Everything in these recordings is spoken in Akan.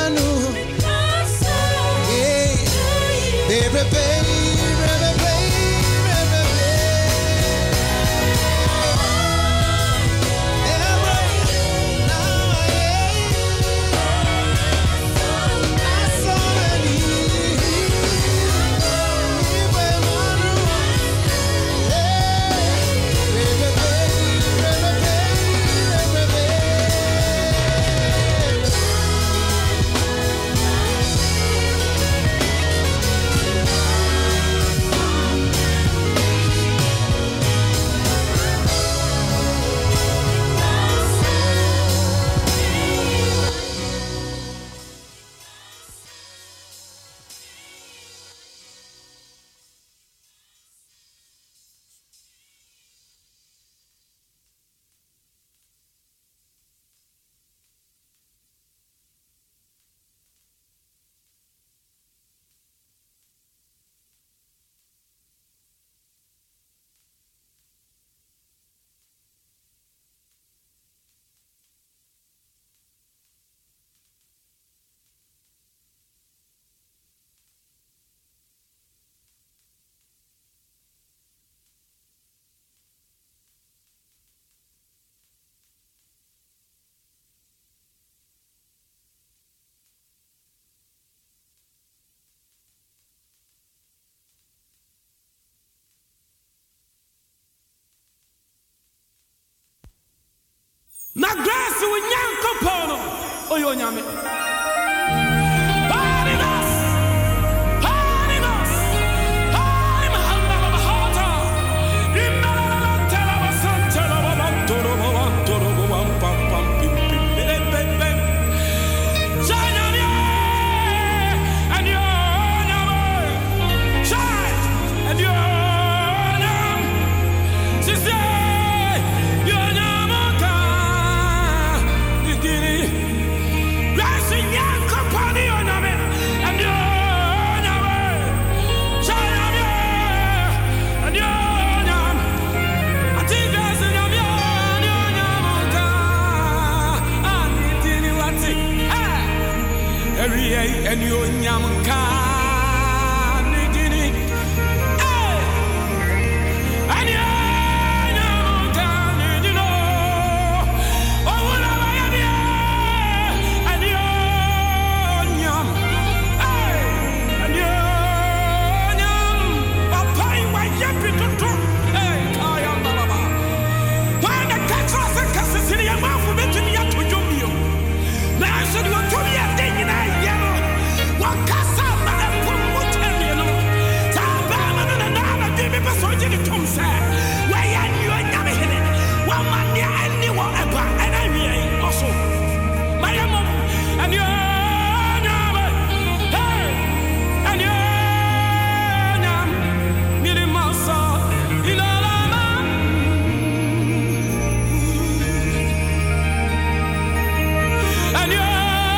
Na grace we nyanko pono oyo nyame and you nyamka nidini and you nyamka nidino oh wala ya and you nyam and you nyam papa wa yapi tutu kaya baba when the catcher se kasisi ya mafu betumi ya tojomio na so do to ya ding na ya wakasa na promote no taba na na bibi pa so jini tumsa wa ya nyu nyame hene wa mania ani wa eba ana wi also mayamo and you nyame hey and you nyam miri masa ilalama and you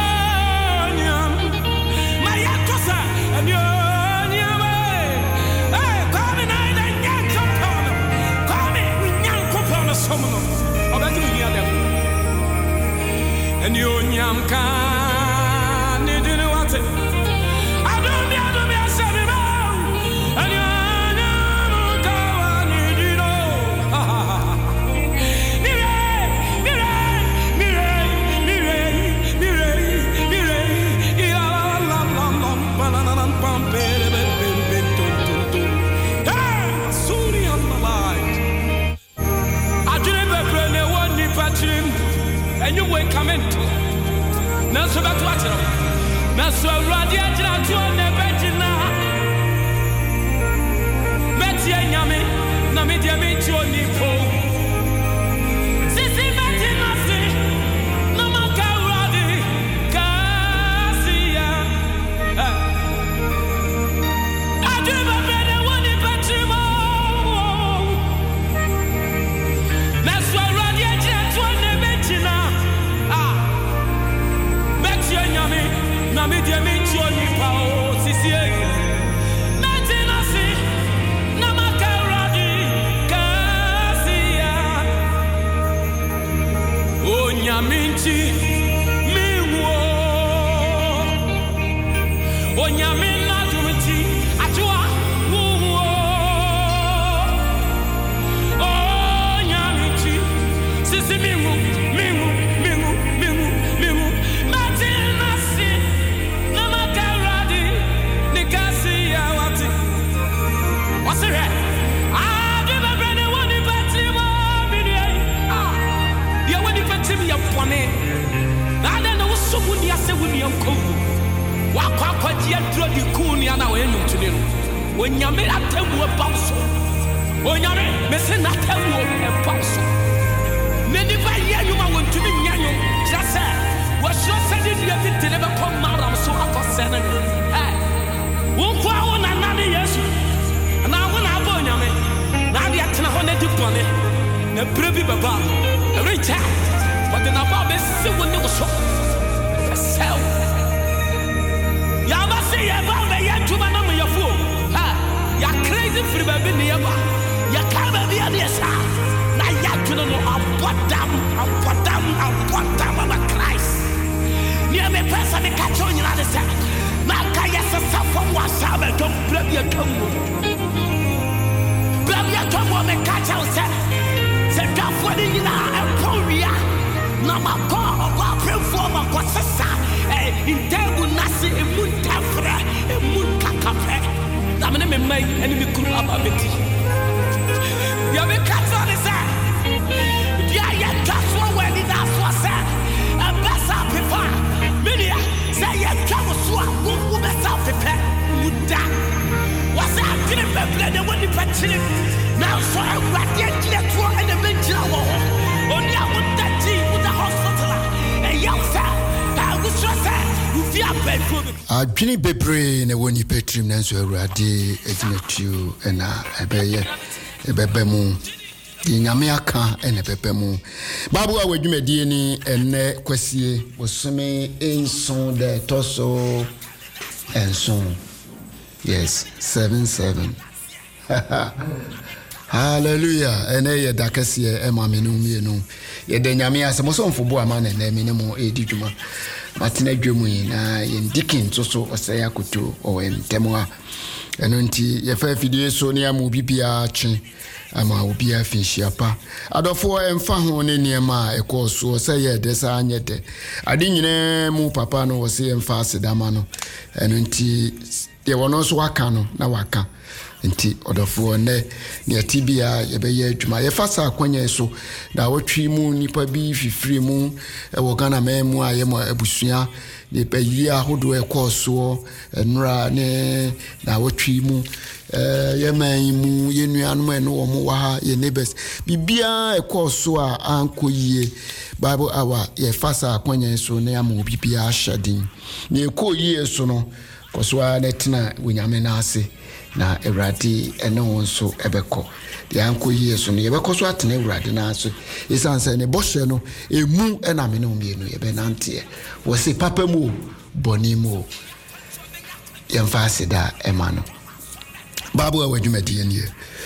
and you nyam kan do what I don't be a seven and you nyam kan do and you wake come into now so back to watch it now so radia jina to never jina meti nyame na media meti oni po sisi meti nasi no makaradi kasia aduma bene woni patrimo na so radia jina to never jina na media menti oni pa o sisi meti nasi na makaradi kasia o nyamenti miwo nyamina dumiti ajua wo oh nyamiti sisi mingu matina si na makaradi nikasi ya wati wasire adeba bene woni patimo bini ya woni patimo ya pone na na wosobu ni ase woni ankovu wakwa dia dro di kuni ana we nyumtune no onyame atamu epauso onyame mese na atamu epauso neni ba ye nyuma wontumi nyanyo jase wo so se di dia titele be ko maram so akosene wo na nani yesu na wo na aba onyame na dia tena ho na dipone na prebi baba every time but na ba be se woni wo so sel ya ba se ya ba be ya tuma na mo yafu ya crazy free baby ni ya ba ya ka ba bi ya sa na ya tuna no abodam na Christ ni me pesa me catch on you na say na ka ya sa from wasa be don baby ya kamu me catch out say da for ni na emporia na ma ko oba perform ko sesa integu nasi emuntafra emunkakape na me mai eni mi kuru ababeti ya me catch on say dia ya taswa wani na so say abasa pefa media say ya kawo so wo besa pepe muda wasa tire peple de woni patire now so awade tire to and the benjira wo oni awuda ti with the hospital e ya sa I was just you feel bad for me adwini bebre na woni petrim na so awade etinatu na ebebemu nyame aka ene pepemu babu a wadwumadi ni enne kwasie wosome enson de toso enson yes 77 hallelujah ene ye dakasie emamenu mienu ye de nyame asemo so mfobo ama na ene ne mo edidwuma matena dwemu na ye ndikin so osaya koto o entemo a eno nti ye fa fidie so ne amu bibia twe ama obi afihia pa adofo emfa ho ne niema ekoso se ye de sa anyete ade nyine mu papa no wo se emfa asedama no eno nti ye wono so waka no na waka nti odofo ne tibia ye be ye adwuma ye fasa akwanya so na wotwi mu nipa bi fifiri mu wo Ghana memu aye mo abusua ne pe yi ahodo ekoso enura ne na wotwi mu ye man mu ye nuanu eno wo mo wa ye neighbors bibia ekoso a ankoyie bible hour ye fasa akwanya so na ya mo bibia ahadin ne ekoyie so no koso a netina wonyame na ase na Ewrade ene wonso ebeko de ankoyie so no ye beko so atena Ewrade na ase isanse ne boshe no emu ena me no mienu ye be nante wo se papa mu boni mu ye mfase da emano babu awadwumadi nie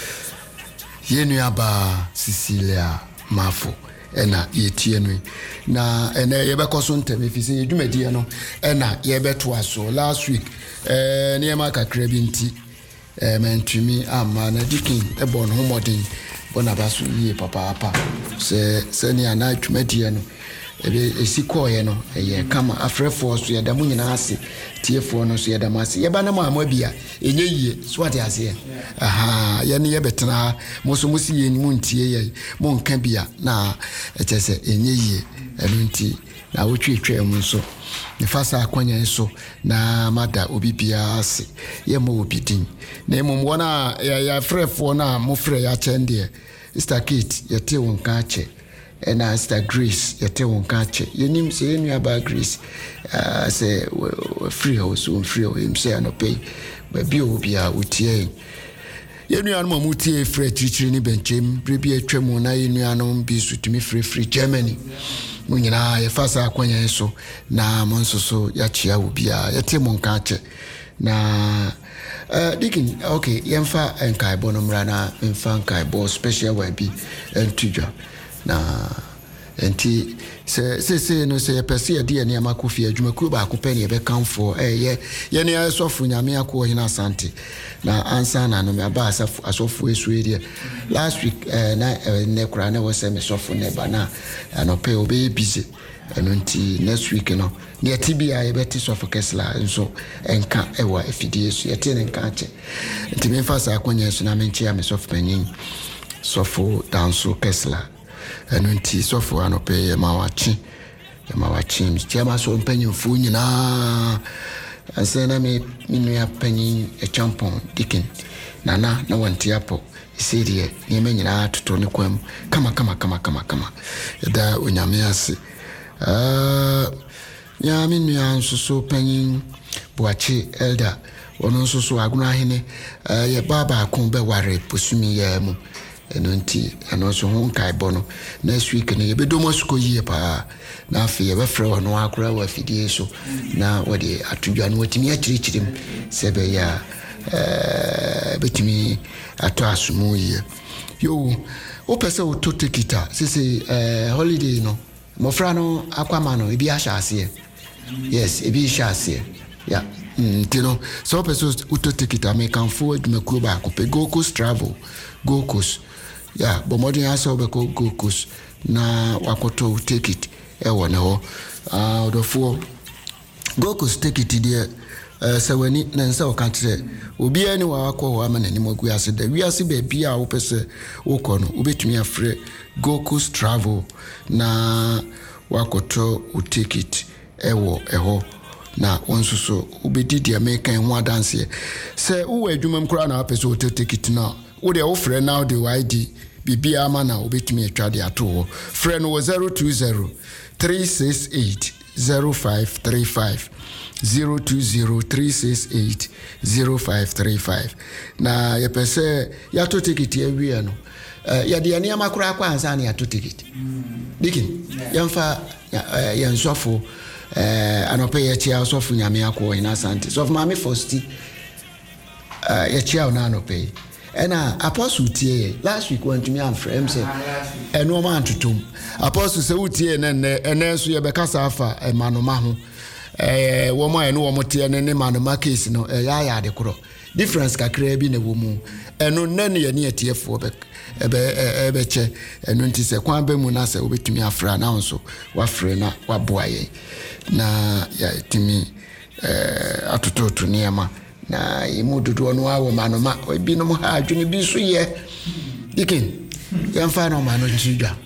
yenu aba Cecilia Mafo ena yetie no na ena yebekoso nteme fise yedwumadi no ena yebeto aso last week ne ma kakra bi nti mentumi ama na dikin ebon homodin bona baso yie papa se ne ana adwumadi no ebe esiko ye no eye kama afrefo so yeda mu nyina ase tiefo no so yeda mase yeba na ma bia enye yie so ade ase aha ye ne yebetena moso musi ye nyimu ntie ye mo nka bia na etese enye yie enu nti na wotwetwe mu so ne fasa akwanya so na mada obi bia ase ye mo obi din na emom wona ya frefo na mo frɛ ya chende Sister Kate yete wonka che ena Sister Grace yete wonka che yenim se yenu aba Grace se free house on free him say no pay ba obi a utie yenu anu mutie free chichiri ni benchem brebi atwam na yenu anu bi sutumi free Germany munyina ye fasa akwanya so na monsoso ya chia obi a yete monka che na dikin okay yemfa enkai bonomra na mfa enkai bo special wabi entujwa na enti se no se pese de ne amakofi adwumakuo ba ko pe ne be kanfo ye ne asofu nyame akọ hina asante na ansa na no me aba asofu esuere last week na ne kura na wose me sofu ne ba na no pe obe busy nti next week no ne tibia ye beti sofu kesla nso enka ewa efidie su ye tene nka ache nti me fa sa akonya su na me nchia me sofu panyin sofu danso kesla nti sofu anope ye mawachi chema so mpanyin fu nyina asena me nua panyin e champon dikin na wanti apo isirie ne me nyina toto ne kwam kama da onyame ase ya me nua nso panyin boachi elder ono nso aguna hene ye baba kon be ware posumi ya mu enonti enoso hon kai bono next week ne ye bedomo suko yie pa na afi ye be frɛ ono akora wa fidie so na wode atudwa no watimi akirikirim sebe ya betimi ato asumu yie yo o pese o to tikita sisi holiday no mofra no akwama no ebi ahase yes ebi ahase ya tino so pese o to tikita me kan forward me ko ba ko pe Gold Coast Travel Gold Coast yeah, but more than answer be go coast na wakoto take it e wona ho the four Gold Coast take it there sawani na nsa o kan tire obi ani wa akọ ho ama nani magu ase da wi ase be bia wo pese wo kọ no obetumi afre Gold Coast Travel na wakoto take it e wo e ho na onsuso obedi dia mekan ho adanse se wo adwuma mkura na pese o take it na wo de wo frɛ now the ID bibia ama na obetumi atwa de ato frɛ no 020 368 0535 020 368 0535 na ye pese ya to ticket ya wi no ya de ne amakura kwa ansa na ya to ticket dikin yamfa yansofo anope ye chia sofu nyame akọ ina sante sofu mame fosti ye chia na anope ena apostle tie last week went to me and frame say eno man tutum apostle say utie ene so ye be kasa afa emanoma ho wo mo eno wo mo tie ne manoma case no ya de kro difference kakra bi na wo mu eno nane ye ne atiefo ebe che eno nti se kwan be mu na se obetumi afra na nso wa frɛ na wa boa ye na ya timi atototo niama na imududu ono awo manoma obi no ha adwene bi so ye dikin yamfa no mano njidwa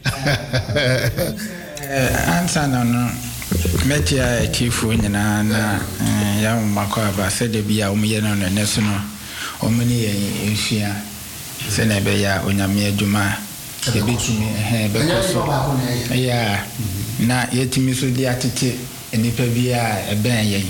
ansa no metia chifu nyina na ya makọ aba se de bia omiye no ne so no omini ye efia se na be ya onyame adwuma e bitumi be koso ya na yetimi so di atete enipa bia eben ye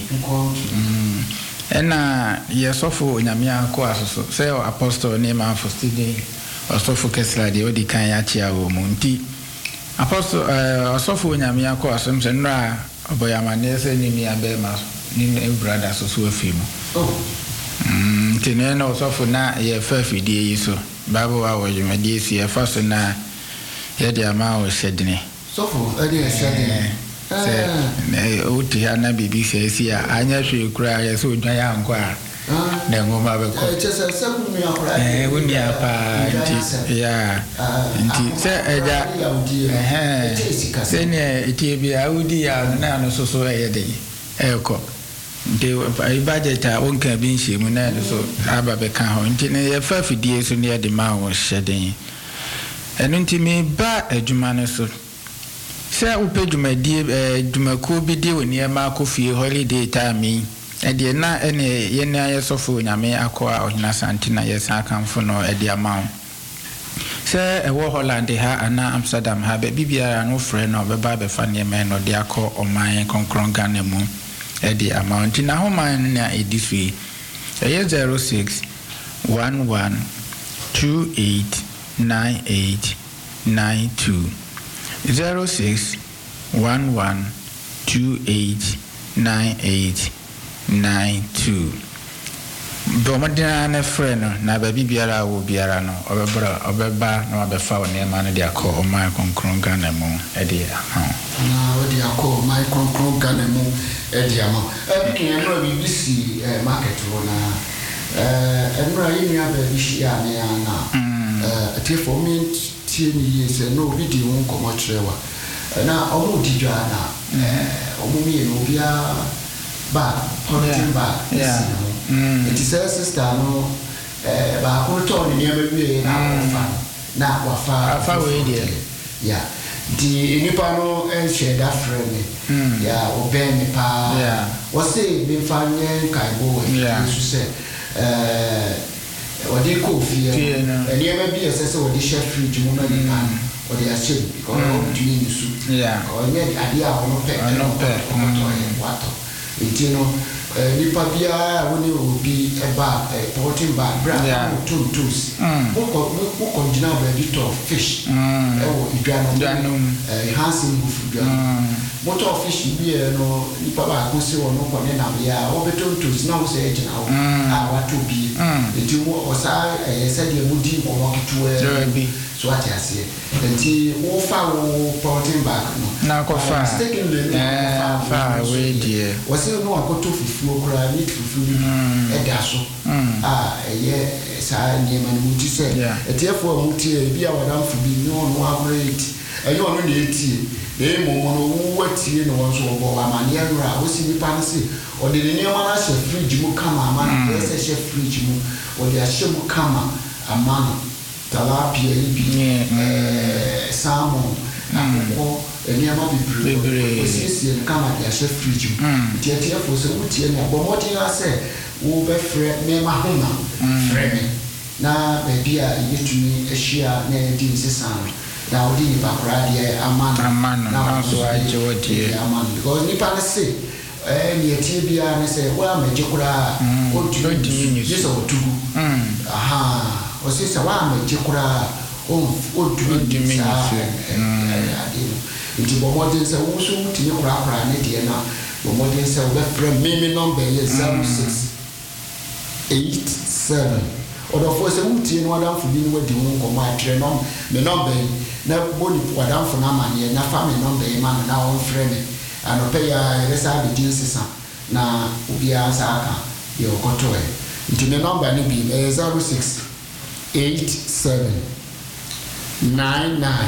ena yesofo onyame akọ asoso se apostle ne ma fostide osofo kesla de odi kan ya chia wo mu nti apostle osofo onyame akọ asom se nra oboyama ne se ni mi abe ma ni brother so so afimu nti ne na osofo na ye fa fidie yiso babo wa wojumadi si ye fa so na ye de ama o sedine sofo ade sedine se uti ana bibi se si anya hwe kura ya so dwan ya nkwa na ngoma be ko se kunmi akura wuni apa nti ya nti se eja se ne iti bi audi ya na no so eyede eko nti budget a wonka bi nhye na so aba be kan ho nti ne ye fa fidie so ne de ma wo hyeden enu nti me ba adwuma no so se upe dwumadie dwumako bi de woni ma akofie holiday time ede na ene ye na ye sofo nyame akọ a ohina santina ye sa kanfo no ede ama se ewo Holland ha ana Amsterdam ha be bibia no frɛ no be ba be fa ne me no de akọ oman konkron Ghana mu ede ama ntina ho man na edisui eye 06 11 28 98 92 06 11 28 98 92 Domadina ne friend na baby biara wo biara no obeba na wabefa won e ma no dia ko my konkron Ghana mu e dia na wo dia ko my konkron Ghana mu e dia ma e no bi bisi market wo na enra yi nya ba bi shi ya ne na ati for me tie ni yes no bi di won komo trewa na omo di dwa na omo mi no bia ba pointing back it is a sister no ba ko to ni ebe bi na wafa we dia yeah di nipa no share that friend yeah obe me pa wo say be fa nye kaibo so say odi ko fie eni ebe bi ese wo di share fridge mo na ni pan o di ache because o di ni su o nye ade a ono pe wato itino nipa bia woni obi eba porting bag bra tontos ko jina ba bito fish o idwano handsome food motor fish bi no nipa ba ko se wono ko ne na bia o betontos na wo se jina wo wato bi etimo o sa se de mudi ko mo kitu so ati ase enti wo fa wo porting bag no na ko fa fa we die wo se no akoto fufuo kura meat fufu eda so eye sa niema no muti se etiefo muti e bia wadamfo bi no no abrate eyo no na etie mo no wo watie no won so bo amane ara wo si nipa no se o de niema na she fridge mu kama amane se she fridge mu o de ashe mu kama amane talapia ibi salmon akoko eniama bibire osisi kama dia chef fridge tietie fo se wutie na bomoti na se wo be frɛ me ma homa frɛ me na baby a yetumi ahia na edi nsesan na odi ni bakra dia amana na so aje wodie amana because ni pa se ni etie bia ne se wa meje kura o tumi yeso otugu osisa wa meje kura o tumi sa nti bomodin se wo so mutini kura ne de na bomodin se wo be frɛ me number is 0687 odo fo se mutie no adam fo bi no wadi ho ko ma atre no me number na boni adam fo na mane na fa me number ma na won frɛ me anope ya resa be din sisa na obi asa aka ye okoto e nti me number ni bi 0687 99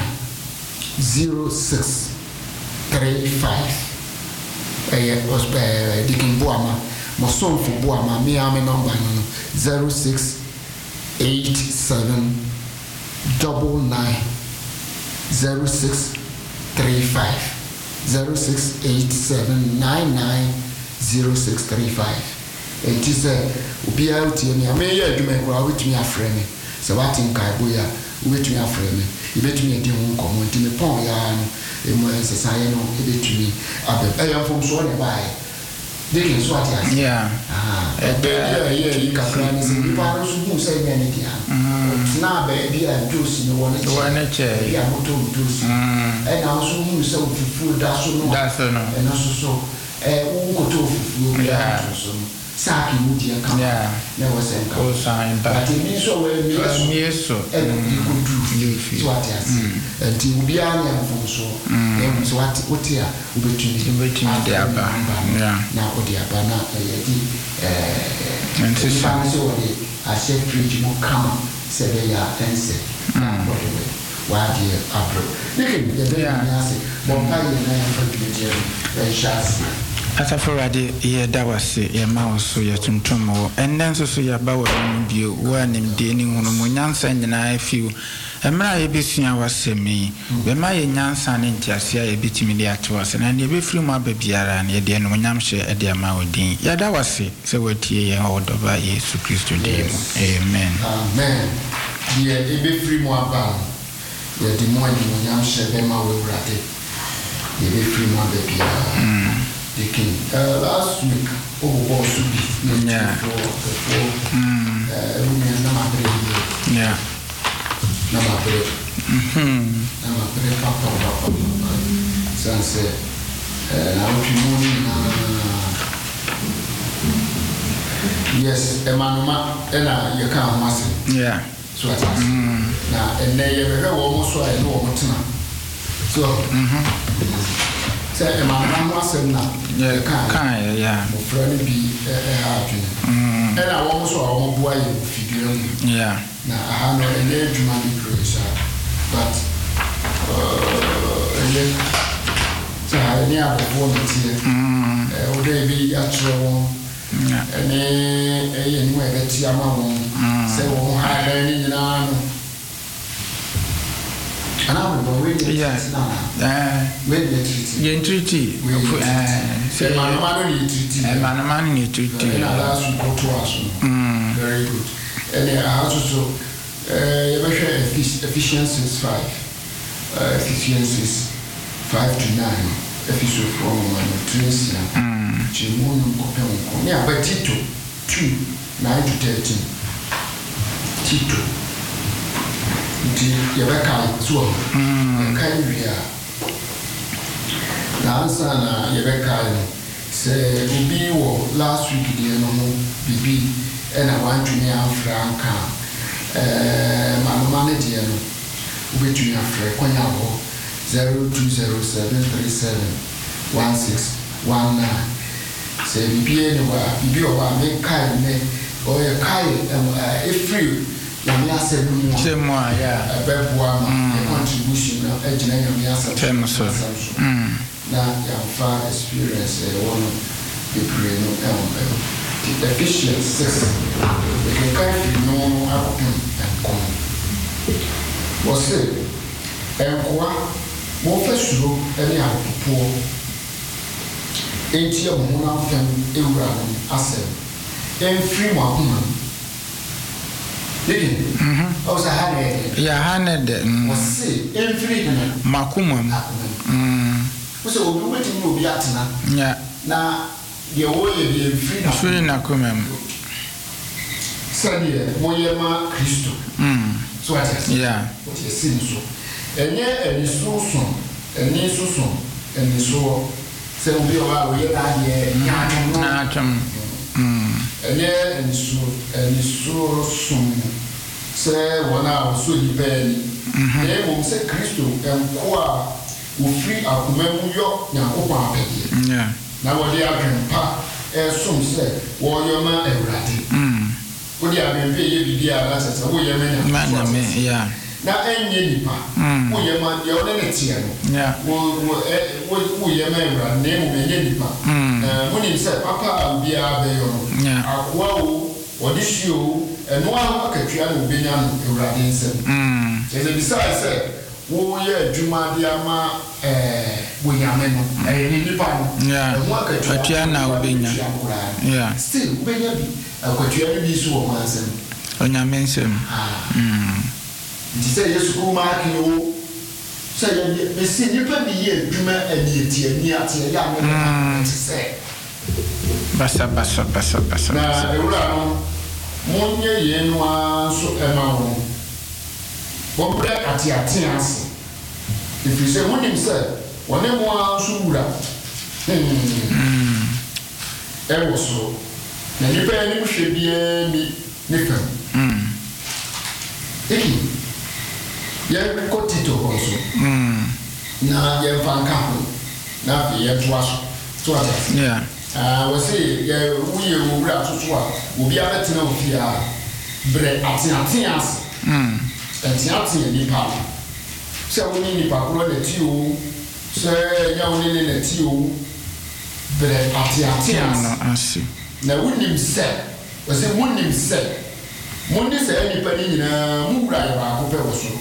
0635 was dikin boama mo son fo boama me am number no 0687 99 0635 0687990635 it is obi out here me am adwuma ko wetumi afrɛ me se watin kai boya wetumi afrɛ me ibetumi edi ho nkomo ntimi pon ya no emo ensesaye no ibetumi abem fom so ne bae dikin so ati ase yi kakra ni se bipa no so bu se nya ne dia na ba bia juice ni wona che ya moto juice na so mu se ofufu da so no na so wo ko to ofufu ya so saki mudi akama na wasenka o sign back ati mi so we mi so ikudu so ati asi enti ubia nya mfonso so ati otia ubetumi de aba na odi aba na yedi enti so odi a chef fridge mo kama se be ya tense wa di abro nikin de be ya se bomba ye na ya fridge e shasi Atafurade ye dawase ye maoso ye tuntumo enden so ya bawo bio wa nim de ni hunu mo nyansa nyina afiu emra ye besua wasemi be ma ye nyansa ne ntiase ye bitimi de atwase na ne be firi mu ababiara na ye de no nyamhye e de ma odin ye dawase se watie ye odoba Yesu Kristo de mu amen ye e be firi mu aba ye de mo ani nyamhye be ma wurade ye be firi mu ababiara the king. Last week, over to be Yes, Emanuma, and you can't mass it. Yeah. So, now, and they ever almost so I know what's now. So, say Emanuma was now. Yeah, can't, yeah. Friend be a hard. And I almost saw a more boy figure. Yeah. Now, I have no name to my praise, but so I near the woman here. Would they be actual? And anyway, that's your mom. Say, won't have any in an hour. Yeah, with treaty. Say, my money treaty. Last week go to us. Very good. And also, efficiencies 5. Efficiencies 5 to 9. Episode from Tunisia. Jimon Copen. Yeah, but Tito 2 9 to 13. Tito. The Yabaka Zoo. Kairia. Nansana Yabaka say, Ubi last week, dear no Bibi, and I want to near Franca. Mamma Diano, Ubi Franco 0207371619. Say, Bibi, Bibi, or make kind or a kind, if free. Yamia said, more, yeah. A bad one, contribution of engineering Yasa. Now, your far experience, one of the brain the efficiencies. They can kind of know how to come. Was it? And more first row, any out of poor. Ain't your mona fem, Abraham, Assem, and free my woman. I was a hundred. Yeah, 100. Was say, and free Macumum. So, we went to Biatna. Yeah. Now, the way you free Nacumum. Sunday, Moyama Christo. So, I said, yeah, what you see so. And yet, and it's so soon, and it's so soon, and it's so. So, we are here, Natum. And yet, and it's so soon. Say, 1 hour, so you bear. They won't say Christo and Qua. Free a command York now open pay. Yeah. Now what they are grandpa, as soon said, war man and ratty. Would you have been paid the dear last as a way man? Yeah. Now, any nipa, who your man, your identity. Yeah. Who your man, name of any nipa. When he said, Papa, will be a bayon. Yeah. Or this you, and one market will be young, Radinson. Besides, said. Oh, yeah, Juma Diama, Williamino, and Nippon. Yeah, but you are now being. Yeah, still, maybe a quatrian be so once. On your mention. Say, yes, go mark you. Say, the see, you can be here, Juma and the young say. Bassa. Now, Monia Yenwa so amount. One break at your tears. If you say, when himself, one name was Sura. Ever so. Then you pay any should be any nickel. Yeah, got Tito also. Now, you're fan camp. Now, you're twice. Yeah. I was say, yeah, we will grab to swap. We'll be able to know if you are bread at your tears. And Tianti and Nipa. So we need Nipa, the tea, sir, young in the tea, but at Tianti. Now, wouldn't him say, was it wouldn't him say, Monday said anybody in a Mura also.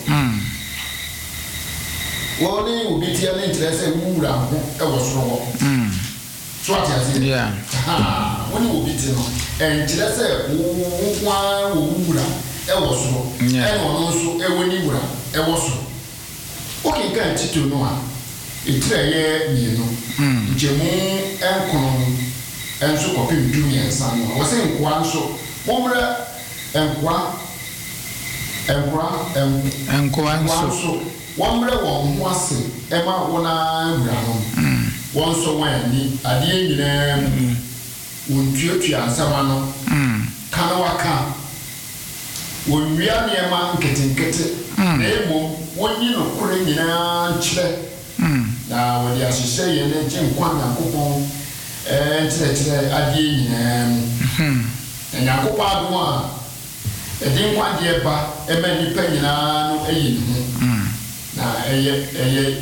Well, they will be telling interest and Mura, was wrong. So I said, yeah. When you will be telling, and just say, why Mura. Ewoso, and also a winning one, Ewoso. Okay, can't you know? It's a year, you know. Jemu and Conon, and so copy Junior and Son. I was saying one so, Momra and one so, one was Emma one so when I didn't won't you and Samano. kana waka wonwia niema nketenkete na emo wonyi no kore nyina nkyerɛ na wodi ahyehyɛ yɛ ne gye nkwa Nyankopɔn nkyerɛkyerɛ adeɛ nyinaa na Nyankopɔn adom a ɛde nkwadeɛ ba ɛma nipa nyinaa no ɛyɛ ne ho na ɛyɛ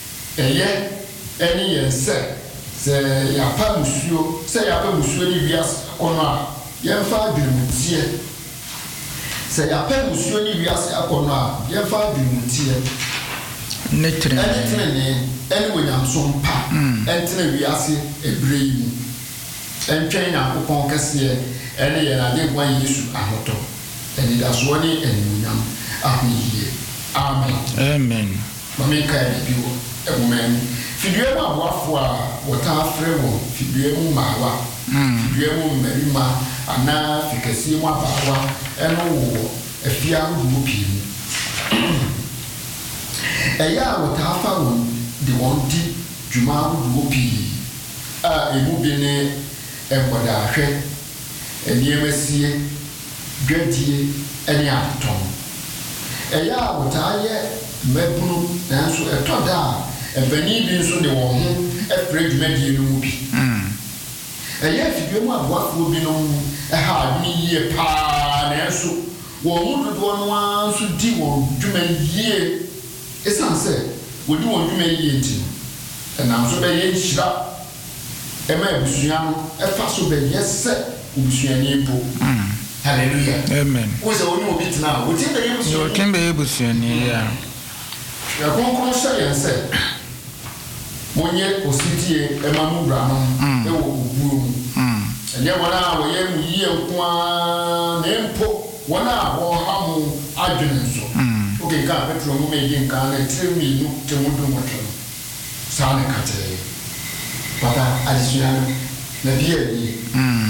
ɛne yɛn sɛ yɛapa musuo ne wiase akɔnɔ a yɛmfa adwenemuteɛ sɛ yɛapa musuo ne wiase akɔnɔ a yɛmfa adwenemuteɛ ne tenene ɛne onyamso mpa ɛntene wiase ebire yi mu ɛntwɛn Nyankopɔn kɛseɛ ɛne yɛn adebɔ Yesu ahotɔ ɛnidasoɔ ne animuonyam ahoyie amen mame kae bi wɔ ɛwomani fidua mu aboafo a wɔtaa frɛ wɔ fidua mu maawa fidua mu mmarima anaa fikɛseɛ mu abaawa ɛno wɔ afia ahodoɔ pii mu ɛyɛ a wɔtaa fa wɔn de wɔn di dwuma ahodoɔ pii a emu bi ne nkɔdaahwɛ nneɛma sie dwadie ne atotɔn ɛyɛ a wɔtaa yɛ mmabunu nanso ɛtɔ da a mpanin bi nso de wɔn ho afrɛ dwumadie no mu bi ɛyɛ afidie mu aboafoɔ bi no ɛha adwene yie paa nanso wɔn mu dodoɔ no ara nso di wɔn dwuma yie ɛsiane sɛ wɔdi wɔn dwuma yie nti no ɛnam so bɛyɛ nhyira ɛma abusua no ɛfa so bɛyɛ sɛ obusuani mpo hallelujah amen wo sɛ wɔne obi tena a wɔtim bɛyɛ busuani ya ɛkronkron hyɛ yɛn sɛ monyɛ ositie ɛma mu wura no ɛwɔ obuo mu ɛnyɛ wɔn a wɔyɛ mu yie nko ara na mpo wɔn a wɔha mo adwene nso okenka petro mu mɛdi nka na tiri mmienu te mu dum wɔtwe no saa ne ka kyerɛ papa adesua no na bi ani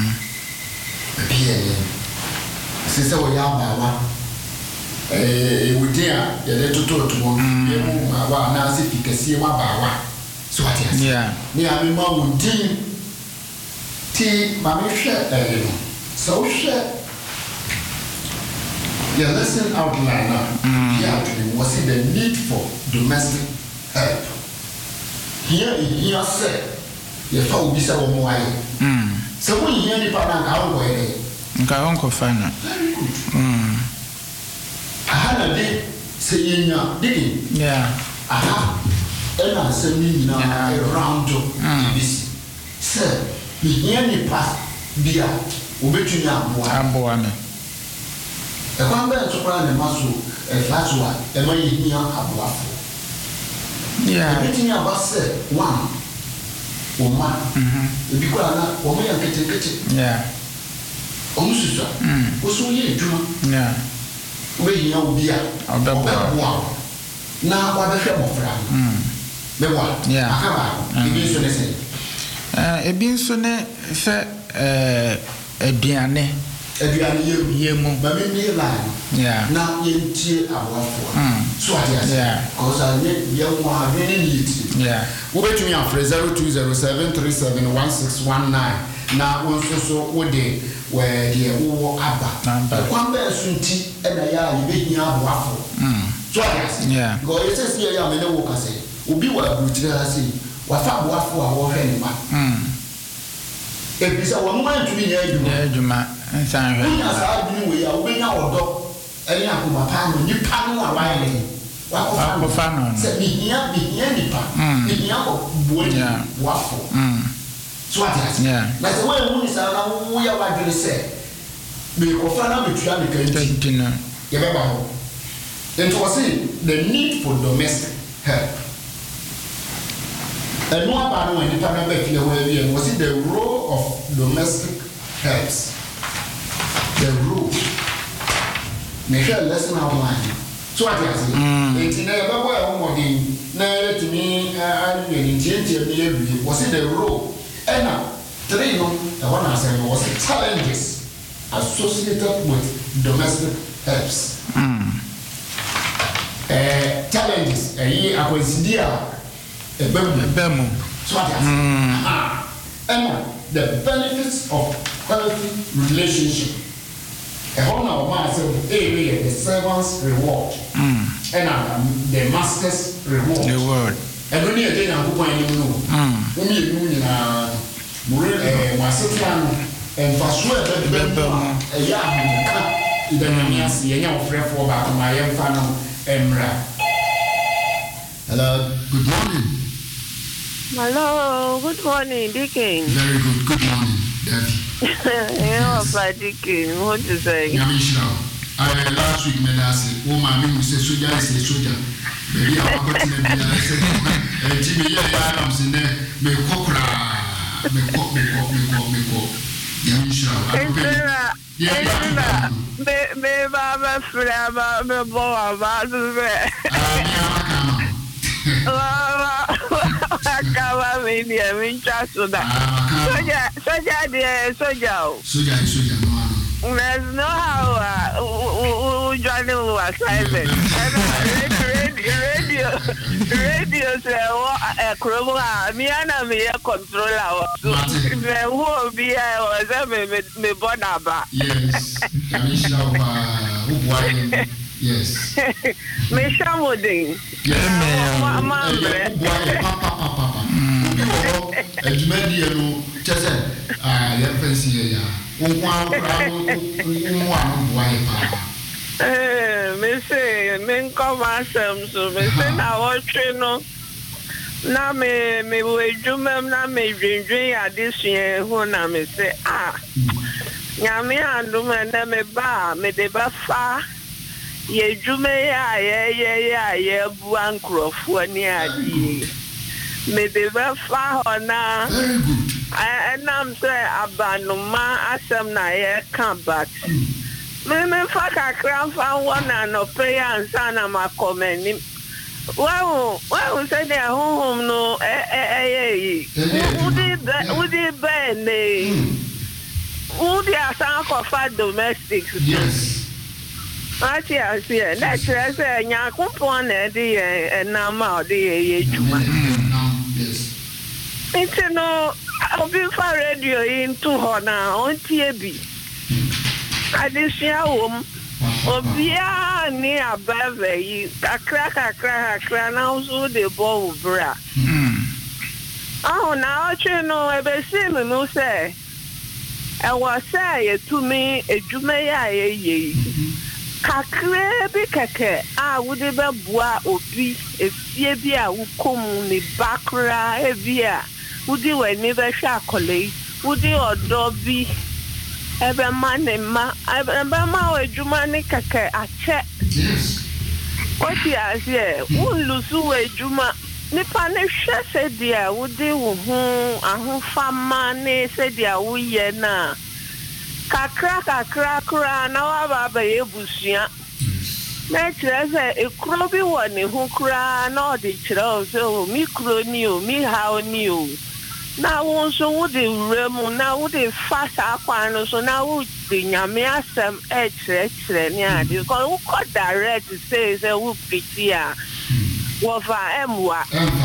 sɛ sɛ wɔyɛ abaawa ewudin a yɛde toto wɔn yɛ mu abaawa anaasɛ fikɛseɛ mu abaawa so wate ase ne amema wɔn din ti maame hwɛ no sɛ wohwɛ yɛ lesson outline a yɛ adwene wɔ se the need for domestic help hia sɛ yɛfa obi sɛ wɔn ayɛ sɛ wohia nipa na nka wonkɔyɛ dɛ nka wonkɔfa no very good aha na de sɛ yɛnya didi aha ɛna asɛm ne nyinaa around ebisi sɛ mehia nipa bi a wobɛtumi aboa me ɛkwan bɛyɛ nso koraa ne ma so ɛfa so a ɛma yɛhia aboafo ɛbɛtumi aba sɛ one wo ma ebi koraa na wɔn yɛ nketenkete wɔn susua wɔso yɛ adwuma wobɛhia obi a ɔbɛboa na wabɛhwɛ mmɔfra no bɛboa aka baako ebi nso ne sɛ ebi nso ne sɛ aduane yɛ mu bame ne line na yɛntie aboafoɔ so ade ase kɔsa ne yɛwo a dwene ne yɛtie wobɛtumi afrɛ 0207371619 na wo nso so wode deɛ wowɔ aba ɛkwan bɛɛ so nti ɛna yɛ a yɛbɛhia aboafoɔ so ade ase because yɛsɛ sɛ yɛyɛ a mene wo ka sɛ obi wɔ aburukyire ha sei wafa aboafoɔ a wɔhwɛ ne ma ebisa wɔn mu antumi nyɛ adwuma nsan hwɛ wonya saa adwene wei a wobɛnya ɔdɔ ɛne akoma paa no nipa no a wayɛ ne wakɔfa no sɛ mehia nipa mehia bɔbua ni boafo so ate ase na sɛ woahu ne saa na woyɛ w'adwene sɛ mekɔfa na metua me kanti no yɛbɛba hɔ nti wɔ se the need for domestic help ɛno aba no wɔ nipa no bɛfie hɔ awie no wɔ se the role of domestic helps the role mehwɛ lesson outline so ate ase nti na yɛbɛbɔ ɛho mmɔden na yɛtumi ayɛ ne ntiantia no yɛwie wɔ se the role ɛna 3 no ɛhɔ na asɛm no wɔ se challenges associated with domestic helps challenges ɛyi akwansidi a ɛbɛ mu so ate ase ɛna the benefits of healthy relationship ɛhɔ na ɔmaa sɛ ɛyɛ the servants reward ɛna the masters reward ɛno ne yɛde nyankopɔn anim no womienu nyinaa mo asetena no mfasoɔ ɛbɛbɛ mu a ɛyɛ ahomeka ìdánwò ase yɛnyɛ ɔfrɛfoɔ baako ma yɛmfa no mmra. Hello, good morning. Hello, good morning, Deacon. Very good morning, David. Yeah, Deacon, what to say? Last week, me say soldier is a soldier. Maybe I got to me Jimmy, in there, me there's no how joining assignment. Radio say what me and me controller. The whole be was me bonaba. Yes. Yes. Me shamoding. Me say, me come asem so me say na watch no. Na me we jumem na me dwendwen adesua ho na me say nyame andum na me ba me de ba fa ye dwume ya ye bu ankrofo ani adi me de ba fa ona enam say abanuma asem na ye kan back me fa kakra fa wona no prayer ansa na makomani wow say the home no udi bene udi asan ko fa domestics. Yes. Ati asie na chere say nyankopon na de enama de ye juma. Yes. It's no obi fa radio into ho na ontie bi. Adisia wom obia ni abave yi kakra na so de bo bra. Na oche no ebe si me no say e was say etumi edwuma ya ye kakra bi keke a wode be boa obi efie bi a wukom ni bakra ebi a wudi wani be hwa akole wudi odo bi ebe manema ebe ma edwuma ni keke ache. Yes. Oti asie wulusu edwuma nipa ne hwe se dia wudi wo ho ahofama ne se dia wo ye na kakra kura na wa baba ebusua na kire se ekuro bi wo ne ho kura na odi kire o so mi kuro ni o mi ha oni o na won so wo de remu na wo de fasa akwa no so na wo de nyame asem kire ni ade ko wo ko direct say wo pitia wo fa emwa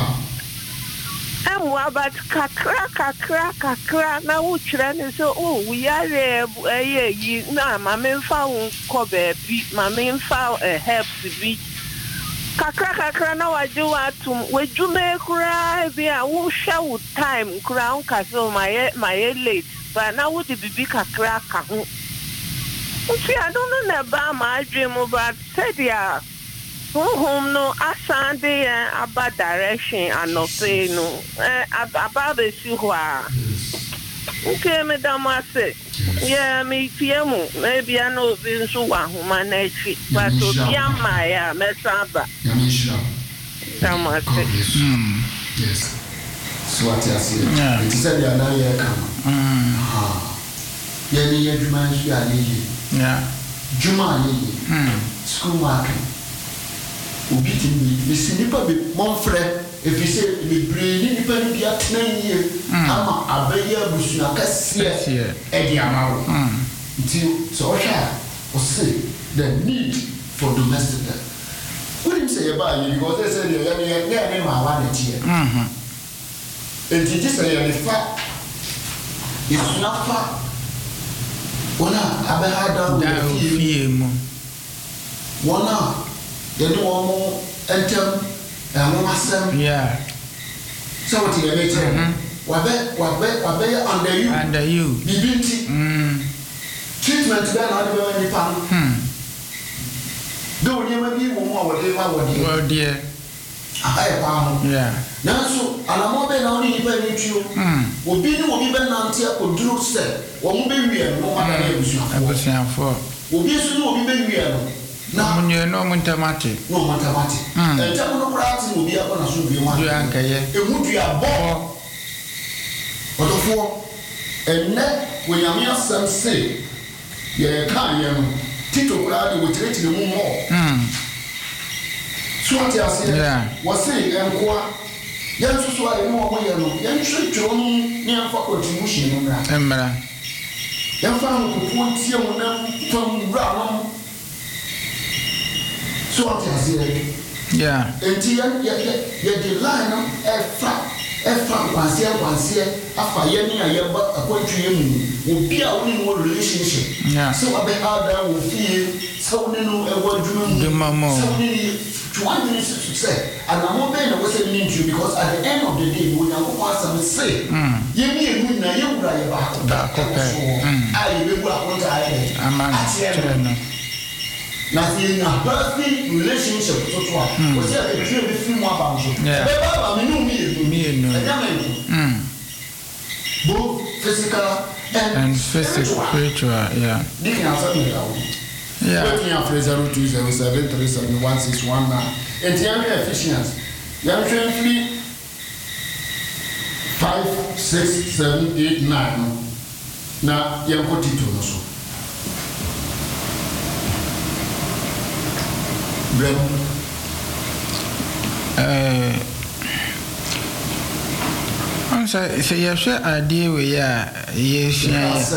but kakra na wo kire ni so we are yi na mama mfa wo ko be bi mama mfa help bi kakra na waje watum wejume kura bi a wo hwa wo time kura unka so my late but na wo de bibi kakra ka ho nti I don't know na ba ma dream but said ya no asande about direction and no pay no about the suha. Okay, madam, I say, yeah, me piemu, maybe I know being so one who manage, but to Yamaya, Messaba. Yes. So what I say, it is a year come. Yeah, Juma, school market. Ubiti mi sinipa be monfre efise me breni nipa ni bia tenanye ama abaya busuna kase e di amawo nti so say the need for domestic what him say about you because they say you ma wa na tie enti ji say you fa it's not fa ona abehada da ofie mu wona ye no mo entem amomasem yeah so what you make wabe under you bibinti treatment da na de be nipa do ni ma bi wo mo awode ma wode aye pa ho yeah nanso alamo be na oni nipa ni tuo obi ni obi be nante akoduro se wo mo be wie no ma na abusuafo obi so ni obi be wie no na munye no muntamate entamu no prati obi akona so bi ma dua nkaye emudua bo odofo enne wonyame asem se ye kan ye no tito prati wo tireti mu mo so ati ase wo se enkoa yan so ayi mo mo ye no yan twetwo ni amfa contribution no mra emra yan fa ko pontie mo na fam ra no so ati ase yeah enti ye de line no efa kwanse afa ye ni ayeba akwantwie mu obi a woni no relationship so abe ada wo fie so woni no ewo adwuma mu so woni 2 minutes to say and I'm not being was saying to you because at the end of the day when you go some say ye me enu na ye wura ye ba ko ai be wura ko ta ai amana na see na healthy relationship to was say the tree be free more about you be baba me no me both physical and spiritual yeah did answer me that yeah what you have 0207371619 and the other efficiency you are trained 5 6 7 8 9 na you go tito no so so yɛhwɛ adeɛ wei a yɛsua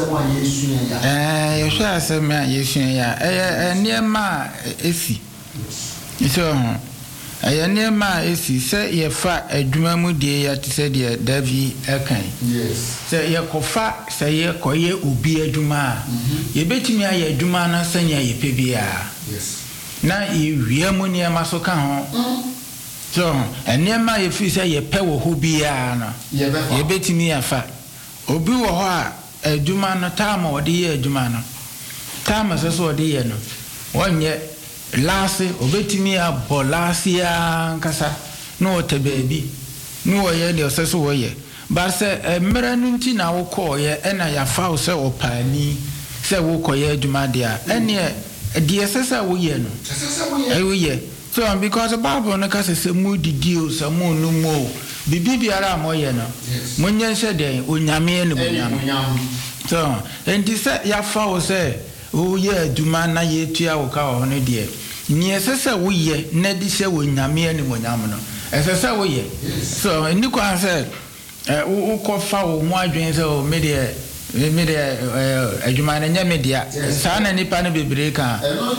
yɛhwɛ asɛm a yɛsua yɛ ɛyɛ nneɛma a ɛsi so ɛyɛ nneɛma a ɛsi sɛ yɛfa adwuma mu deɛ yɛate sɛ deɛ Davi ɛkan sɛ yɛkɔfa sɛ yɛkɔyɛ obi adwuma a yɛbɛtumi ayɛ adwuma no sɛnea yɛpɛ biara na yɛwia mu nneɛma so ka ho so nneɛma yɛfiri sɛ yɛpɛ wɔ hɔ biara no yɛbɛtumi afa obi wɔ hɔ a adwuma no taama wɔde yɛ adwuma no taama sɛ so wɔde yɛ no wɔnyɛ laase obɛtumi abɔ laase ankasa na wɔtɛ baabi na wɔyɛ deɛ ɔsɛ so wɔyɛ ba sɛ mmerɛ no nti na wokɔɔyɛ ɛna yɛafa wo sɛ ɔpaani sɛ wokɔyɛ adwuma deɛ a ɛneɛ deɛ sɛ sɛ woyɛ no ɛwoyɛ so because the Bible no kase se mu didi o se mu no mu bibi biara mo ye no munye hye den onyame ne munyam so enti se ya fa wo se o ye aduma na ye tua wo ka wo no de ni ese se wo ye na di hye onyame ne munyam no ese se wo ye so ni kwa se wo ko fa wo mu adwen se o me de aduma na nya me dia sa na nipa no bebre kan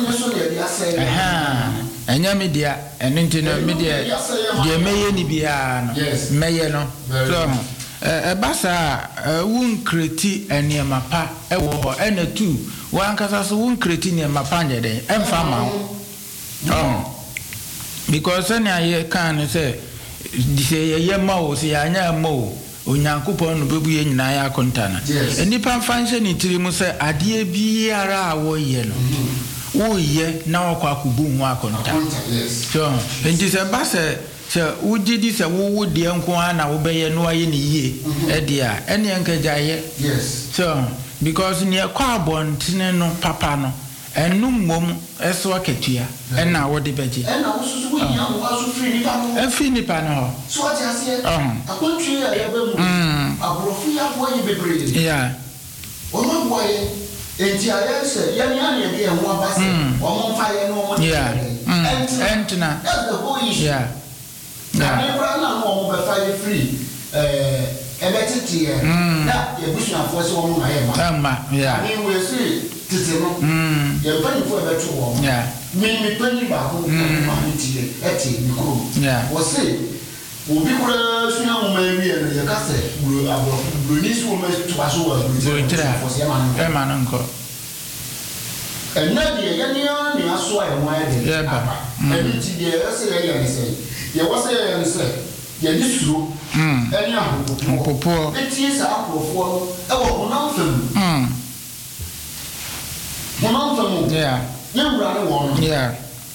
enya media eno ntino media de meye ni bia no meye no so basa won kreti eniema pa ewo ho ena tu wan kasa so won kreti ni mapa nya den emfa ma because any aye kan say ye ma o se anya ma o onyankopon no bebu ye nyina ya kontana enipa fanhye ni tirimu say ade biara a wo ye no wo ye na okwa kubu hu akonta so enti se ba se ugidi se wo de nko na wo beye no aye ni yie e dia ene enkaja ye so because ne kwa abontene no papa no enu mom eso akatua ena wo de beje ena wo susu wo nya wo aso free nipa no so what you say akontwe ya yebe mu abrofu ya bo ye bebre yeah o ma bo ye enti ayese yani ani de ho abase o mo fa ye no mo entna that's the whole issue yeah na nebra na no mo be fa ye free ebetiti ye na ye bushna fo se wo mo na ye ma yeah ani we see tete no ye pani fo ebeto wo yeah me pani ba ko ma nti eti mikro yeah wo se obi kura sunya mo ma wi e ye ka se bro ni so mo to aso wa bro fo se ma no nko And now, the young I saw a wide and it's the essay, say, there was a say, yes, true. Anyhow, poor, it is up for our mountain. Mountain, yeah, young brother one, yeah.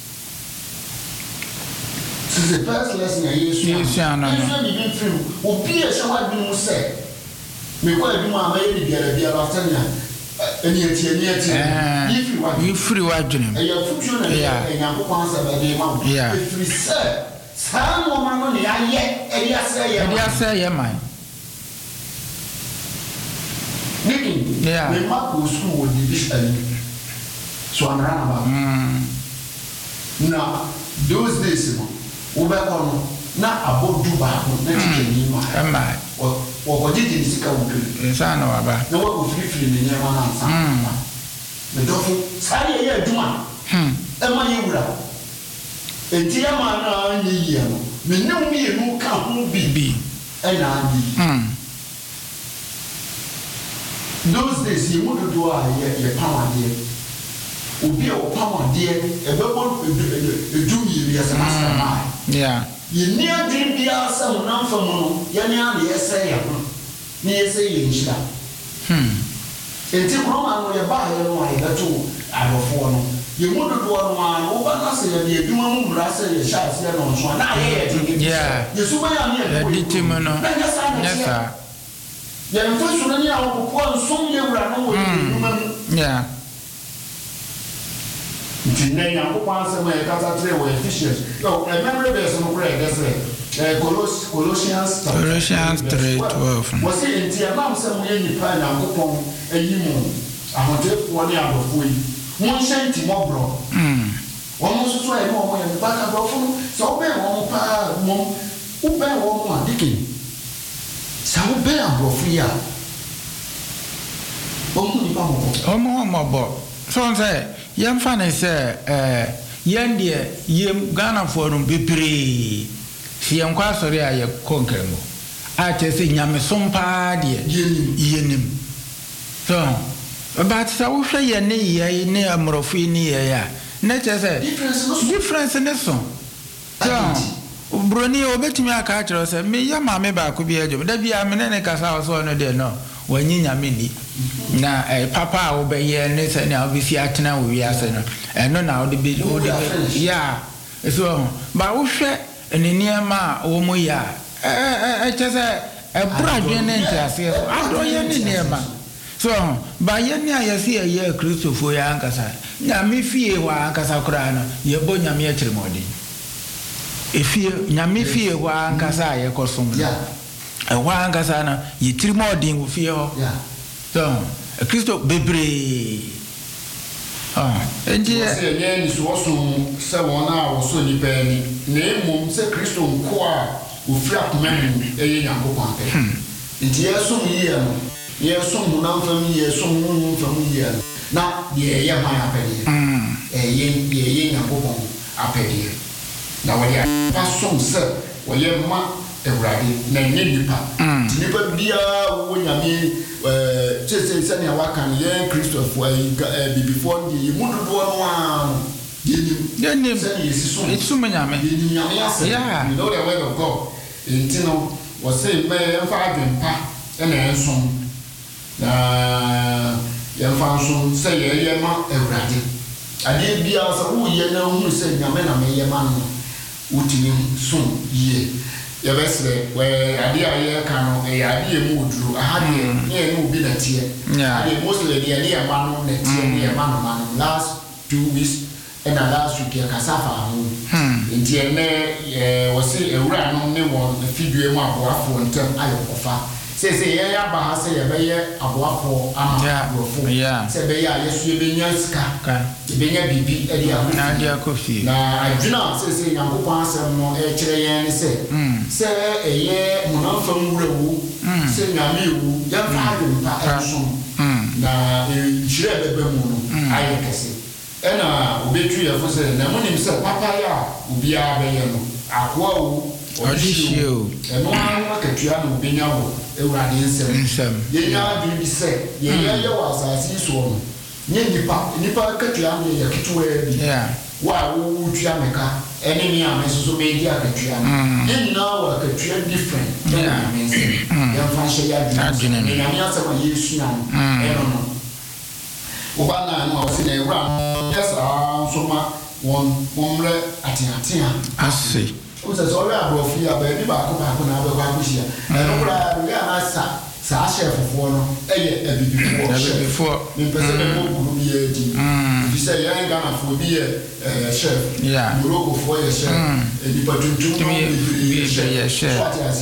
Since the first lesson I used to be through, will be a show I've been said. Me kwa eduma maybe be abatanya eni eti you free wadwene e ya future na e Nyankopon sa ba de ma e free say sa no ma no ne aye e dia say ye man Nikin me ma ko school wo division so amara ba na those days mo wo be kono na abodu ba ko na tikeni ma o did in sika wudiri sana waba na wo free ni nyama na nsa me dofo sare ye aduma e ma ye wura enti ya ma na nyi ye no me nyum ye no ka ho bibi e na andi those days you would do ye power there obi o power there e be bon do ye as a mastermind yeah ye near dream bia some nan from no ye near the say ya ni ye say ye nshira enti kroma no ye ba ye no ai beto adofo no ye mudu do no an wo ba na say ye eduma mu bra say ye sha say no so na ye yeah ye so ba ya ni ye ditim no yes sir ye nfa so na ni a wo ko nsom ye wura no wo eduma mu yeah Ntinye Nyankopon asem e kata tre wo Ephesians. No, remember verse no pray that's Colossians 3:12. Was it in tia mam sem ye nipa Nyankopon ayimu ahotefo ne abofo yi. Won hye timobro. Won so so e no mo ye ba ka bofo so be won pa mo u be won a dikin. Sa u be abofo ya. Won ni pa mo. Mo bo. So say yam fane say yende yem Ghana for no bebre si yam kwa sori aye konkremo a che se nyame sompa de yenim so but sa wo hwe ye ne ye ne amrofu ni ye ya na che se difference ne so broni obetimi aka kire se me ya mame ba ko bi ejo da bia me ne kasa so no de no wanyi nyame ni na papa wo be ye ne se na obisi atena wo wi ase no eno na wo de ya so ba wo hwe eneniama wo mo ya chese ebradwe ne ntiase ado ye ne nema so ba ye ne ayesi ye Christopher ya ankasa nyame fie wa ankasa kura no ye bo nyame ya kiremodi efie nyame fie wa ankasa ye kosom no wa ankasa na ye tirimodi wo fie ho so Christo bebre enje se nye ni so se wona wo so ni pe ni na emom se Christo nko a ofri akomanu eye Nyankopon pe nti yeso yi ya no yeso mu na mfam yeso mu mfam yi ya na de ye ma apede ye Nyankopon apede na wo ya pa som se wo ye ma ewrade na nye nipa nipa bia wo nyame chese ne awakan ye Christopher before the mudu do no a yenim it's so many nyame yeah you know the word of God intino was say me emfa adwempa na ensom na yemfa nsom say ye ma ewrade ade bia so wo ye na hu say nyame na me ye ma no utimi so ye ya besle we ade aye ka no e ade mu oduru ahade ye no bi na tie ade mostly the ade ma no na tie ye ma no last 2 weeks and last week ya kasafa ho ntie ne wo se ewura no ne won fidue mu aboafo ntem ayo kofa se ye ya ba ha se ye be ye aboafo ama rofo se be ya yesu ye be nya sika be nya bibi ade ahu na ade akofi na adwuna se Nyankopon asem no e kire ye ne se eye munafam wurawu se nyame wu ya fa adwumpa enso na kire bebe mu no ayo kese ena obetu ya fose na munim se papa ya obia be ye no akoa wu odishio eno anu akatua no obenya wo ewurade nsem ye nya adwun bi se ye ye wa asasi so no nye nipa katua ne ya kitwa bi wa wo tua meka ene me amesoso be di akatua ne na wa akatua different ya fanhye ya di ne na ya sama Yesu na no oba na no o se na ewra yes so ma won re atia ase o se so re abrofi ya ba ni ba ko na ba kwa kuhia e no kura ya na sa chef fo no eye abibifo ni pese be mo guru bi edi bi se ya nga na fo bi chef Morocco fo ye chef e di patuntum bi ye chef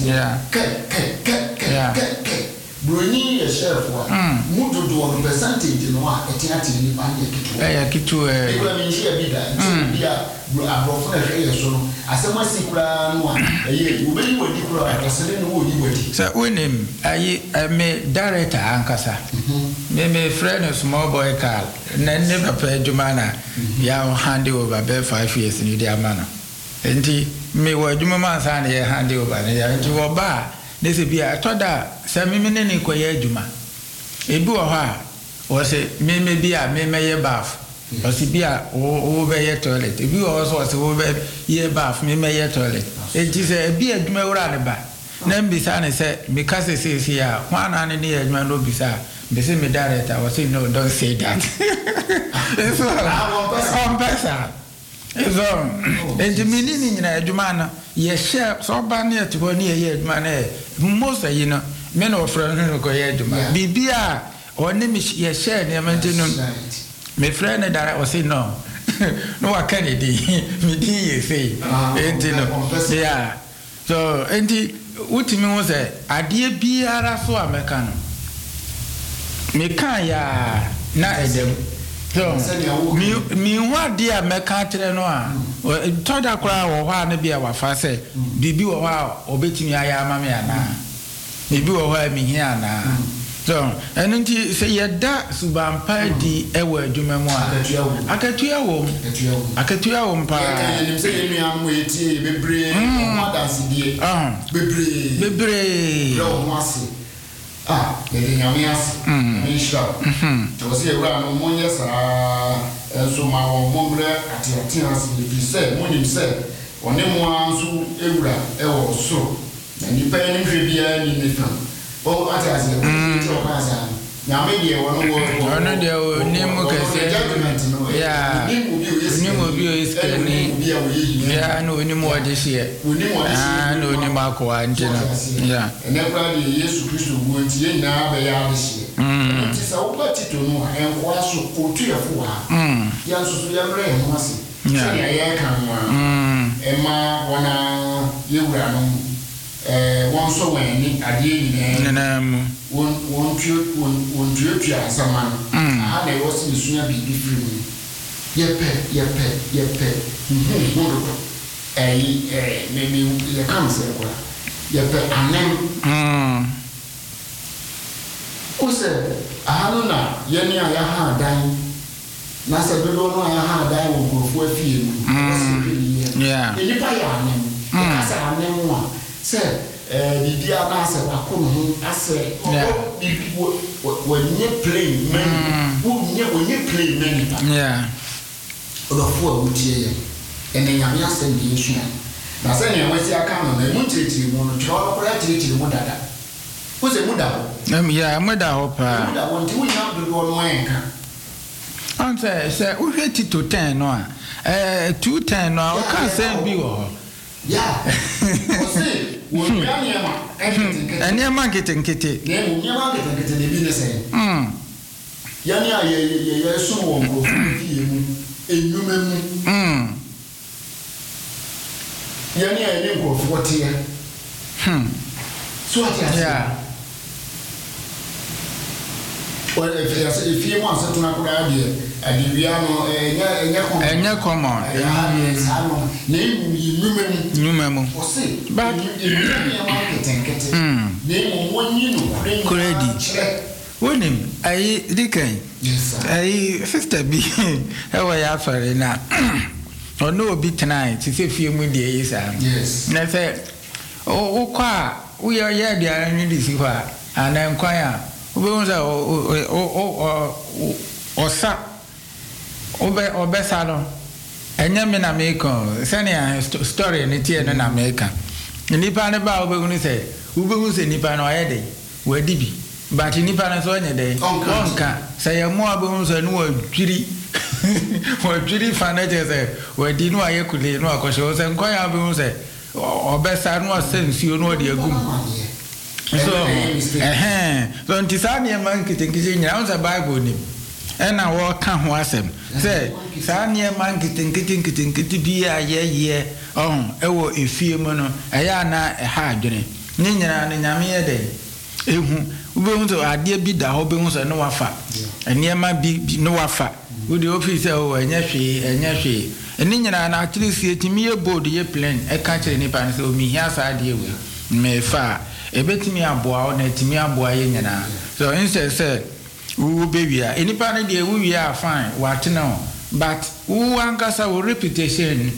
broni ye chef wa mu dodo on percentage no a etiati ni ba ye kitu e ko mi nji bi da bi a abrofo na hwe ye so no asema sikura no a eye wo be ni wadi kura asere no wo ni wadi so wonim ayi me director ankasa me friend small boy Carl na never pay jumana ya hand over be 5 years ni dia mana enti me wa juma man sa na ye hand over na ya enti wo ba ne se bia toda se me ne ko ye juma ebi wo ha wo se me bia me ye bath o se bia wo be ye toilet ebi wo so se wo be ye bath me ye toilet enti se bia juma wura ne ba na mbisa ne se me ka se ya kwana ne ye juma no bisa be se me director wo se no don't say that eso on pesa eso enti mini ni nyina juma na ye share so ba ne to ni ye juma na most you know me no friend no go ye juma bibia oni mi ye share ne mente no me friend that I say no no wa Kennedy me di ye say enti no yeah so enti utimi wo say ade biara so ameka no me kan ya na edem so mi hwa dia meka kire no a toda kura wo hwa na bia wa fa say bibi wo hwa obetimi aya ama me ana bibi wo hwa mi hia na so enunti se yeda subampa di ewa adwuma mu a akatua wo mpa ya se yenu amu eti bebre o dansidie bebre lo mwase ele nyame ase insha to se ewra no monye sa enso ma wo momre atiatia ase bi se monim se one mo anso ewra e wo so na nipa ni hwe bia ni nefa o atiase o pasa nyame de wono de ni mo kase ya ni mo bi o iskani ya no ni mo de hie no ni ma ko antena ya ene kwa de Yesu Kristo wo nti ye na be ya de hie nti sa wo patito no enko aso ko tu yefo ha ya nso so ya mre no ase ya ya kan wa ema wana yewura no won so wen ni ade ni na mu won tu asama ha na wo se sunya bi free mu yepe maybe ye kan se kwa yepe anem o se ahanu na ye ni aya ha dan na se dodo no aya ha dan wo grofo afie mu o se bi yeah ni pa ya anem ka se anem wa se bibia na se wakono ho ase bibi wo nye play man wo nye play man yeah odofo a wutie ye ene nyame asem bi esua na se ne wasi aka no na mu tiritiri mu no tro ko ya tiritiri mu dada wo se mu da ho yeah mu da ho pa mu da won ti wo nya dodo no enka ante se wo hwe ti to 10 no a 210 no o ka se bi wo yeah o se wo ya niema niema nkete niema nkete ne bi ne se ya ni ye so wo go fie mu enyume mu ya ni ene nkofo tie so ati ati yeah well if you want to na kura de adiwia no enya common sano na enyume mu o se but niema nkete na wonyi no credit wonim ayi dikan yes sir ayi sister bi ewa ya fare na ono obi tonight ti se fie mu de yi sa yes na se o kwa wo ya dia ni di si kwa ana nkwan a wo be won sa o osa obesa no enye me na make senior story ni tie no na make nipa ne ba obehunu se nipa no ayede wadi bi but nipa na so onye de onka say ye mo obehunu se no wadwiri fanaje se wadi no ayekule no akosho se nko ya obehunu se obesa no asensuo no de agum so ntisani man kitinkiti nyina on the Bible ni ena wo ka ho asem say sani man kitinkiti bia ye ewo efie mu no eya na ha adwene ni nyina ne nyame ye de ehu ubehun so ade bi da ho behun so no wafa eniema bi no wafa wo de office o enye hwe eni nyina na atrisi etimi ye board ye plan e ka kire ni pan so mi hia sa ade ewe me fa ebetimi aboa o na etimi aboa ye nyina so instead say wo bewia enipa ne de wo wia fine watena o but wo ankasa wo reputation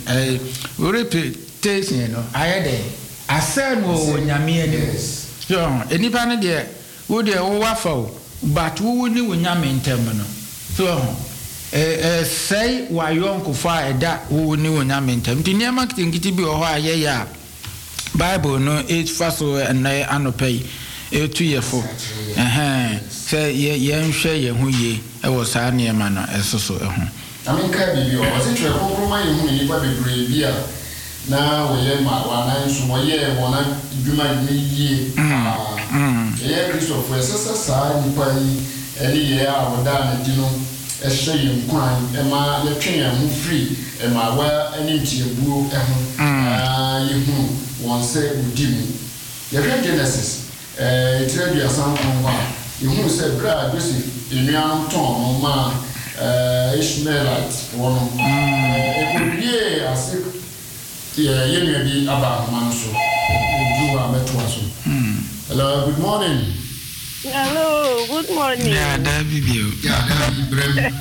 no ayede asen wo nyame ani so enipa ne de wo de wo wafa o but wo ni wo nyame ntem no so say wa yonko fa eda wo ni wo nyame ntem ti niam kitingiti bi o ho aye ya Bible no it faso na anopai etu yefo say ye nhwe ye hu ye e wo sa niam no esoso ehu aminka bibi o wase twe kokroma ye hu ni ba bebre bia na wo ye ma wa na nso wo ye wona dwuma ni ye ye Christopher sasa sa ni pa yi eli ye a wo da na dino ehye ye nkwan e ma ye twen ye hu free e ma wa ani ntiebuo ehu ye hu won se udimu ye hwe Genesis itire asan konwa ye hu se bra Joseph enuan ton no ma Ishmaelite wono ekubie ase ye bi aba man so duwa metwa so hello good morning. Hello, good morning. Yeah, that video. Yeah, that Ibrahim.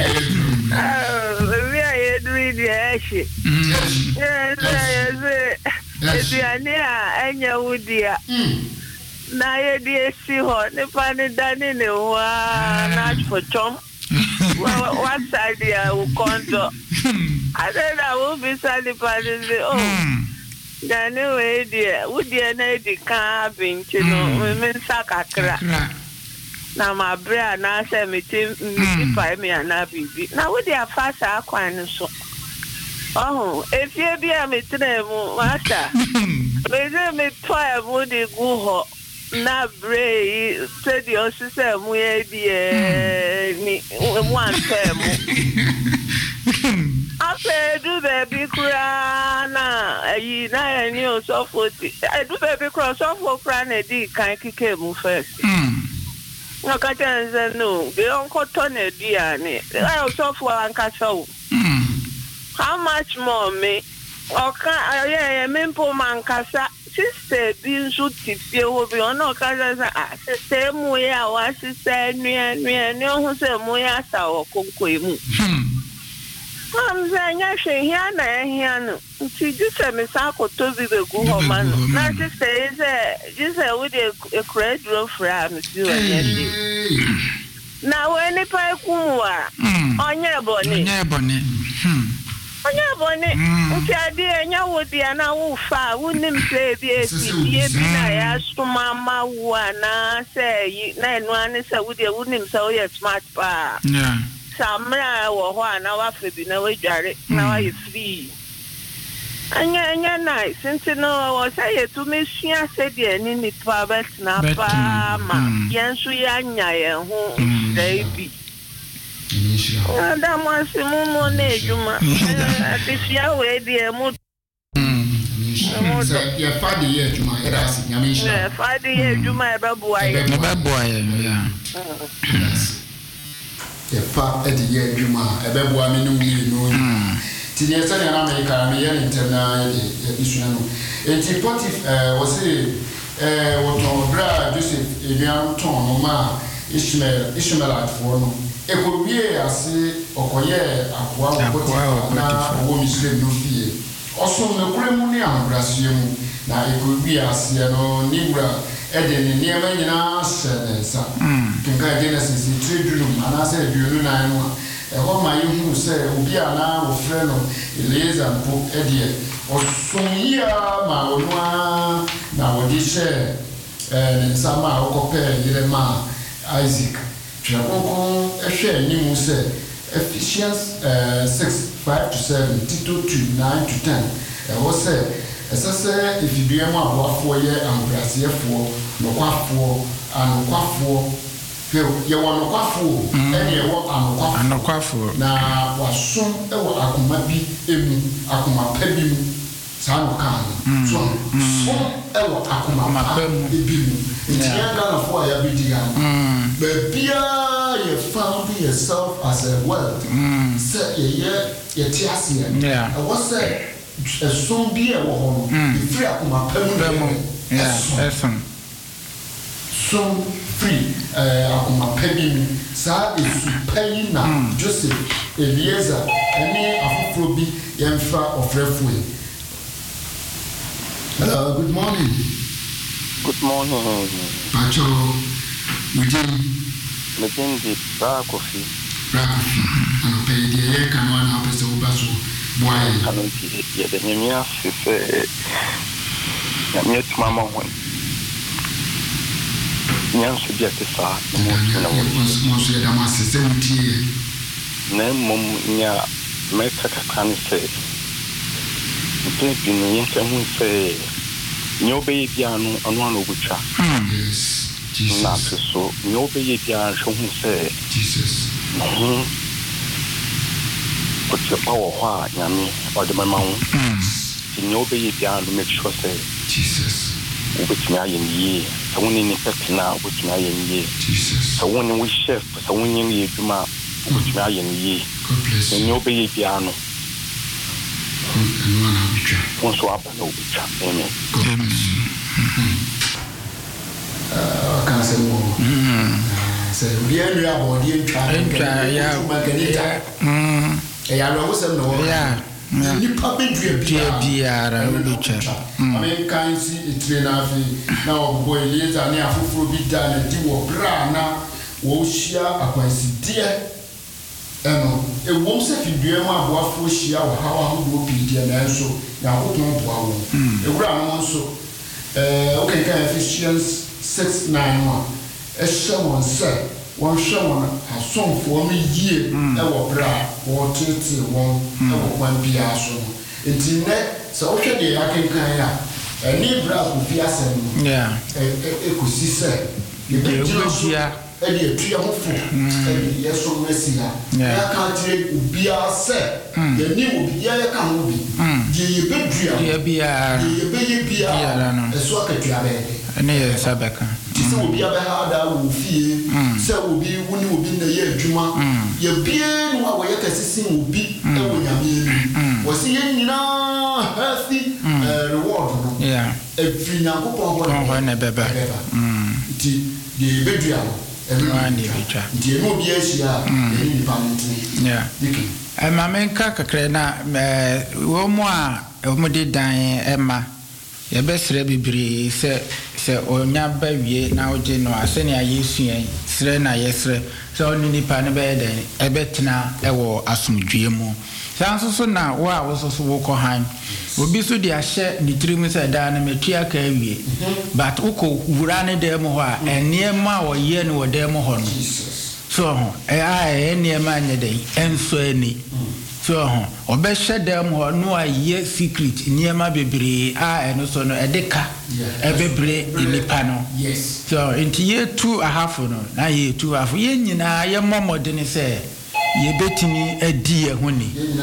We are doing the action. Yes. Ediania enya wudia. Na ye die si ho ne pa ne dani ne wa na for chom. What side ya u konto. I said I will be sali pa ne Dani we die wudia na di kan binchi no me sakakra. Na ma bra na se me ti pa me ana bibi. Na wudia fasa akwan so. Oh, if you be a mitremu, Mata, me toy would go ho. Na bray, said your sister, we be one term. After do baby crana, ye na new so 40. I do baby cross off for crane, D can't kick him first. No, Catan, no, the uncle Tony Diane. I also for Ancaso. How much more me? Okay, yeah, Mimpo Mancasa, sister, being shoot if you will be on no cousin. Sister Moya, was sister, no, who said Moya, or Conquemu. I'm saying, I say, here, she just said, Miss Uncle to be the good man. Not to say, just with a credit room for Monsieur. Now, any pie on your bonnet. Onya bone ntiade enya wodi ana wo fa wonim se bi efie bi na ya soma ma wa na se na enu ane se wodi wonim se wo ye smart pa yeah samra wo ho ana wa fa bi na wadware na wa ye free anya nice since no wo say ye to me sua se de ani ni pa bet na pa ma yensu ya nya ye ho dai bi Ada mwasi mumo nejuma. Atishia wedi emu. Ya fadi ye juma era si nyamisha. Ya fadi ye juma eba buaye. Eba buaye ya. Ya fa edi ye juma eba buaye me no. Ti ye sɛ na America me ye interna ye isuna no. Enti Potif wose woto bra Joseph Elian ton no ma Ishmaelite for no. Ekobie ase okoye akwa Potif na wo misle no fie. Oso no kuremu ne ambrasue mu na ekobie ase no nibura ede ne niema nyina hyɛ ne nsa. kenka Genesis 3 drum anase aduonu nan no a ho ma yehu se obi ana wo frɛ no Eliezer mpo de osomia ma onwa na wodi hye nsama okopɛ yerema Isaac twakoko ehwɛ animu se Ephesians 6:5-7 Tito 2:9-10 was said ɛsɛ ifidua mu aboafo yɛ ambrasiefo nokwafo anokwafo yɛ wɔ nokwafo ɛne yɛ wɔ anokwafo na wasom ɛwɔ akoma bi emu akoma pa bi mu saa no kan so som ɛwɔ akoma pa bi mu nti yɛ ganafo a yɛabɛdi ha baabia you found yourself as a world sɛ yɛte aseɛ ɛwɔ sɛ ɛsom bi ɛwɔ hɔ no ɛfiri akoma pa mu som free akoma pa bi mu saa ɛsu pa yi na Joseph Eliezer ɛne afoforo bi yɛmfa ɔfrɛfoe. Hello, good morning. Good morning. Pacho, Mejendi Brakofi. And pay the air can one help us to Basso. Why? Yet the Nemia says, I'm yet Mamma one. Young suggested far, mostly the master 70. Name Mumia make a can say. Think in the young say, no baby piano and one of which are. Yes. Not so, no baby piano, say, Jesus. Put your power, why, Yami, or the mamma. No baby piano, make sure, say, Jesus. Which me I in ye, so when in effect now, which me I in ye, Jesus. So when we chef, so when you do my, which me I in ye, God bless you. No baby piano. And one of which One swap and no which, amen. God bless you. I can't say more. Say, we are about the entire. I was a no. You probably be a I mean, can't see it now, boy, later, near Fufu be done and do a brana, Woshia, a my dear. It won't say if you do my boy, Fushia, or how I would be dear, and so now, what won't a grand also. Okay, Ephesians 6:9. A someone said, one someone has sung for me year, ever bra, or 1 piasso. Until next, so okay, I can kind of a new bra will be a same. Yeah, a could see, say, you do a dear tree of food, and yes, so messy. I can't take be our set. The new will be here, can be. Ye be a socket. Ne sabeka tise obi abahada wo fie se obi woni obi na ye adwuma ye bie no a wo ye kasisi obi e wo nyame ni wo se ye nyina healthy reward no yeah every nyankopon ho na beba ti de bedua no ni bicha ti no bi ahia ni pamenti yeah mamenka kakra na wo mo a mo de dan ema ye besre bibiri se onya bawie na oje no asene ayesu yen sre na yesre se oni nipa ne be den ebetena ewo asomdwie mu sanso so na wo a wo so wo ko han obi so de ahye ni tirim se da na metua ka awie but uko wura ne dem ho a eniema wo ye ne wo dem ho no so ho eniema anye den enso ani so obehye dem ho no aye secret niema bebre eno so no edeka ebebre inipa no yes so enti ye 2.5 no na ye 2.5 ye nyina ye momode ne se ye betimi adi ye ho ni